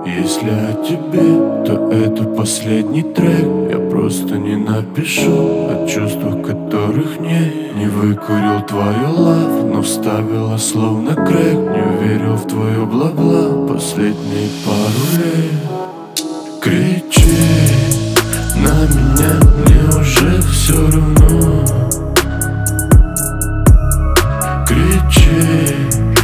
Если о тебе, то это последний трек. Я просто не напишу о чувствах, которых не выкурил твою лав, но вставила словно крэк. Не верил в твое бла-бла последние пару лет. Кричи на меня, мне уже все равно. Кричи.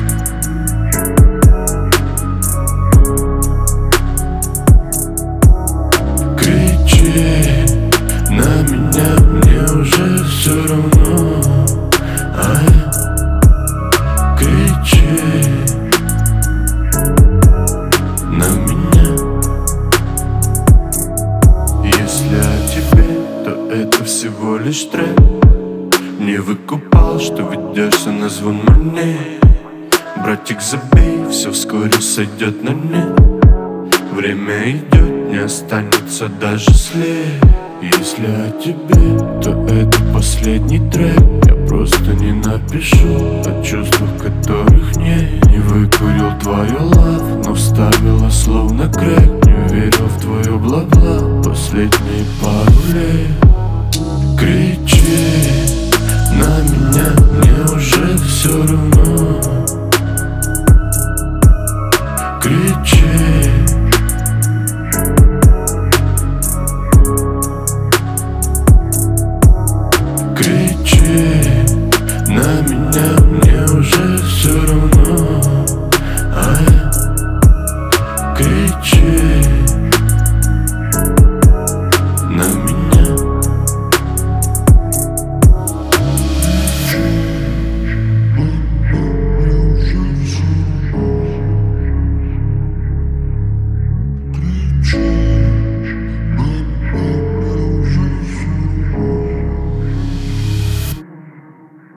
На меня, мне уже все равно. Кричи на меня. Если о тебе, то это всего лишь трек. Не выкупал, что ведешься на звон монет. Братик, забей, все вскоре сойдет на нет. Время идет, не останется даже след. Если о тебе, то это последний трек. Я просто не напишу о чувствах, которых не выкурил твою лав, но вставила словно крэк. Не верил в твое бла-бла последние пару лет. Кричи на меня, мне уже все равно. Кричи.